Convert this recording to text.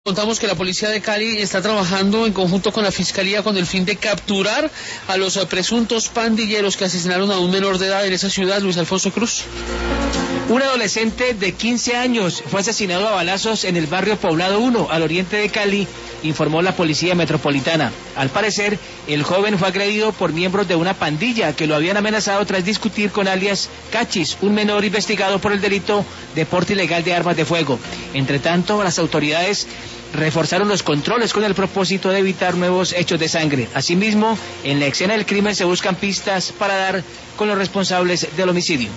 Contamos que la policía de Cali está trabajando en conjunto con la fiscalía con el fin de capturar a los presuntos pandilleros que asesinaron a un menor de edad en esa ciudad, Luis Alfonso Cruz. Un adolescente de 15 años fue asesinado a balazos en el barrio Poblado 1, al oriente de Cali, informó la Policía Metropolitana. Al parecer, el joven fue agredido por miembros de una pandilla que lo habían amenazado tras discutir con alias Cachis, un menor investigado por el delito de porte ilegal de armas de fuego. Entre tanto, las autoridades reforzaron los controles con el propósito de evitar nuevos hechos de sangre. Asimismo, en la escena del crimen se buscan pistas para dar con los responsables del homicidio.